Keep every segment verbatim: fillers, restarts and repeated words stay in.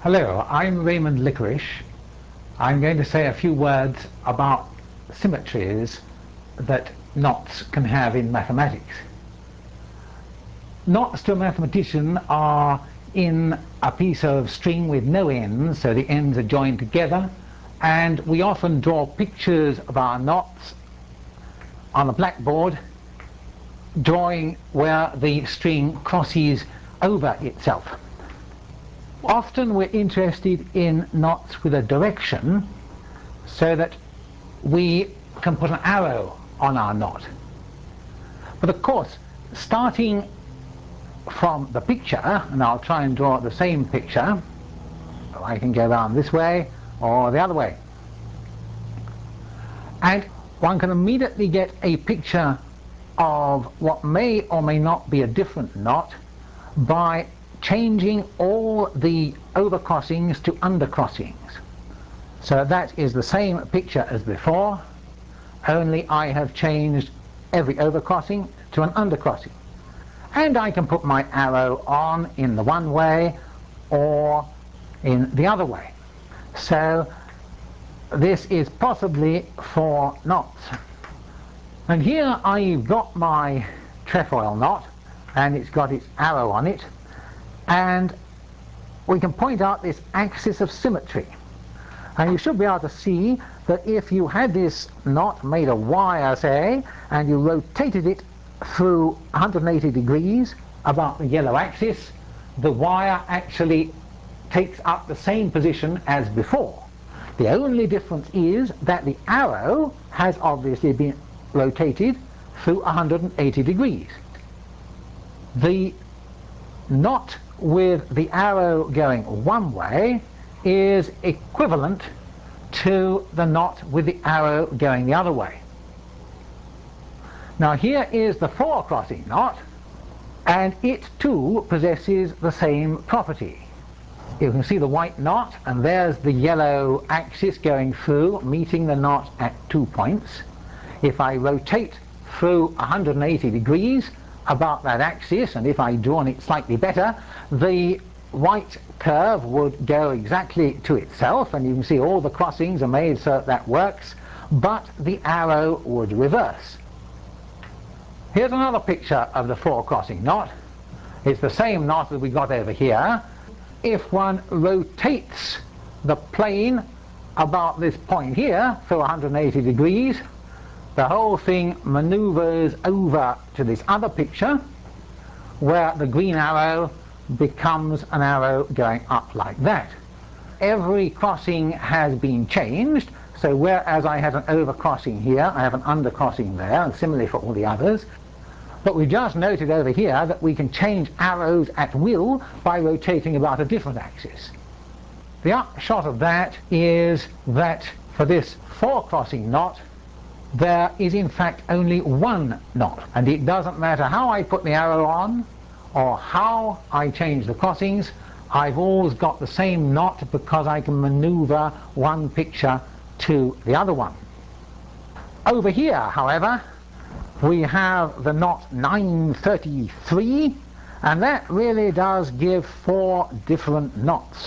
Hello, I'm Raymond Lickorish. I'm going to say a few words about symmetries that knots can have in mathematics. Knots to a mathematician are in a piece of string with no ends, so the ends are joined together, and we often draw pictures of our knots on a blackboard, drawing where the string crosses over itself. Often we're interested in knots with a direction so that we can put an arrow on our knot. But of course, starting from the picture, and I'll try and draw the same picture, I can go around this way or the other way, and one can immediately get a picture of what may or may not be a different knot by changing all the overcrossings to undercrossings. So that is the same picture as before, only I have changed every overcrossing to an undercrossing. And I can put my arrow on in the one way or in the other way. So this is possibly four knots. And here I've got my trefoil knot, and it's got its arrow on it, and we can point out this axis of symmetry. And you should be able to see that if you had this knot made of wire, say, and you rotated it through one hundred eighty degrees about the yellow axis, the wire actually takes up the same position as before. The only difference is that the arrow has obviously been rotated through one hundred eighty degrees. The knot with the arrow going one way is equivalent to the knot with the arrow going the other way. Now here is the four crossing knot, and it too possesses the same property. You can see the white knot, and there's the yellow axis going through, meeting the knot at two points. If I rotate through one hundred eighty degrees about that axis, and if I'd drawn it slightly better, the white curve would go exactly to itself, and you can see all the crossings are made so that that works, but the arrow would reverse. Here's another picture of the four crossing knot. It's the same knot that we got over here. If one rotates the plane about this point here through one hundred eighty degrees, the whole thing maneuvers over to this other picture where the green arrow becomes an arrow going up like that. Every crossing has been changed, so whereas I had an overcrossing here, I have an undercrossing there, and similarly for all the others. But we just noted over here that we can change arrows at will by rotating about a different axis. The upshot of that is that for this four crossing knot, there is in fact only one knot, and it doesn't matter how I put the arrow on or how I change the crossings, I've always got the same knot because I can maneuver one picture to the other one. Over here, however, we have the knot nine thirty-three, and that really does give four different knots.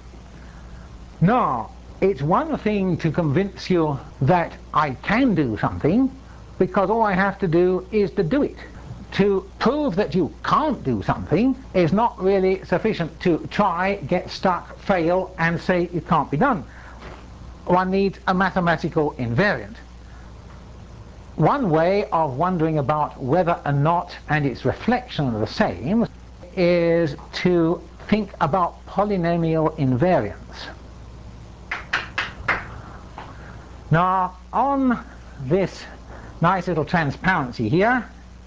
Now, it's one thing to convince you that I can do something, because all I have to do is to do it. To prove that you can't do something is not really sufficient to try, get stuck, fail, and say it can't be done. One needs a mathematical invariant. One way of wondering about whether a knot and its reflection are the same is to think about polynomial invariance. Now, on this nice little transparency here,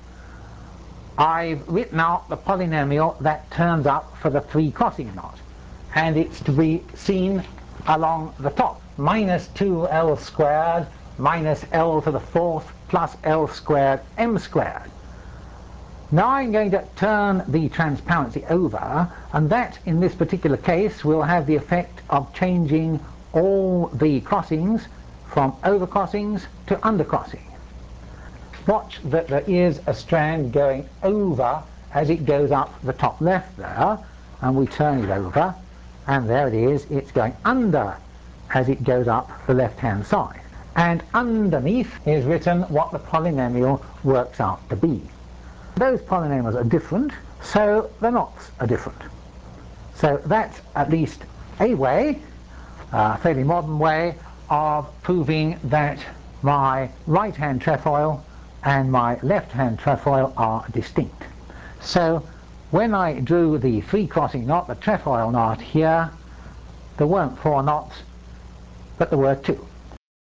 I've written out the polynomial that turns up for the three crossing knot, and it's to be seen along the top. Minus two L squared minus L to the fourth plus L squared M squared. Now I'm going to turn the transparency over, and that in this particular case will have the effect of changing all the crossings from overcrossings to undercrossing. Watch that there is a strand going over as it goes up the top left there, and we turn it over, and there it is, it's going under as it goes up the left hand side. And underneath is written what the polynomial works out to be. Those polynomials are different, so the knots are different. So that's at least a way, a fairly modern way, of proving that my right-hand trefoil and my left-hand trefoil are distinct. So when I drew the three-crossing knot, the trefoil knot here, there weren't four knots, but there were two.